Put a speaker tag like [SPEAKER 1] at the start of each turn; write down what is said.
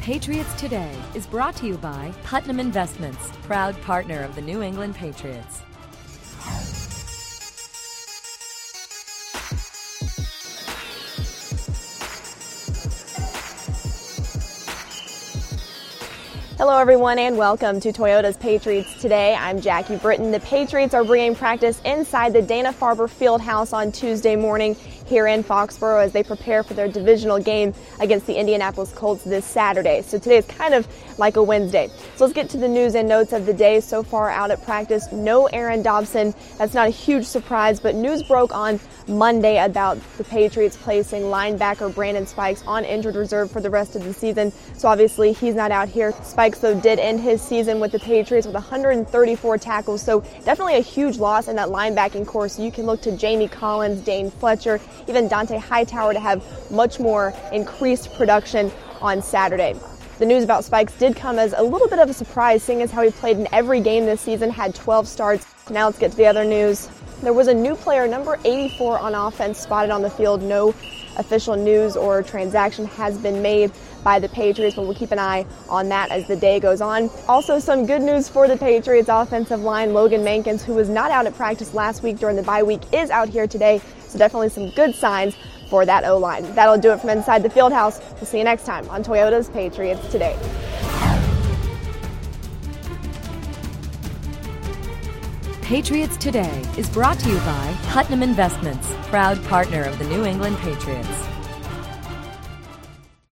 [SPEAKER 1] Patriots Today is brought to you by Putnam Investments, proud partner of the New England Patriots.
[SPEAKER 2] Hello everyone and welcome to Toyota's Patriots Today. I'm Jackie Britton. The Patriots are bringing practice inside the Dana-Farber Fieldhouse on Tuesday morning here in Foxborough as they prepare for their divisional game against the Indianapolis Colts this Saturday. So today is kind of like a Wednesday. So let's get to the news and notes of the day. So far out at practice, no Aaron Dobson. That's not a huge surprise, but news broke on Monday about the Patriots placing linebacker Brandon Spikes on injured reserve for the rest of the season. So obviously he's not out here. Spikes, though, did end his season with the Patriots with 134 tackles. So definitely a huge loss in that linebacking corps. So you can look to Jamie Collins, Dane Fletcher, even Dante Hightower to have much more increased production on Saturday. The news about Spikes did come as a little bit of a surprise, seeing as how he played in every game this season, had 12 starts. Now let's get to the other news. There was a new player, number 84 on offense, spotted on the field. No official news or transaction has been made by the Patriots, but we'll keep an eye on that as the day goes on. Also, some good news for the Patriots offensive line. Logan Mankins, who was not out at practice last week during the bye week, is out here today. So definitely some good signs for that O-line. That'll do it from inside the Fieldhouse. We'll see you next time on Toyota's Patriots Today.
[SPEAKER 1] Patriots Today is brought to you by Putnam Investments, proud partner of the New England Patriots.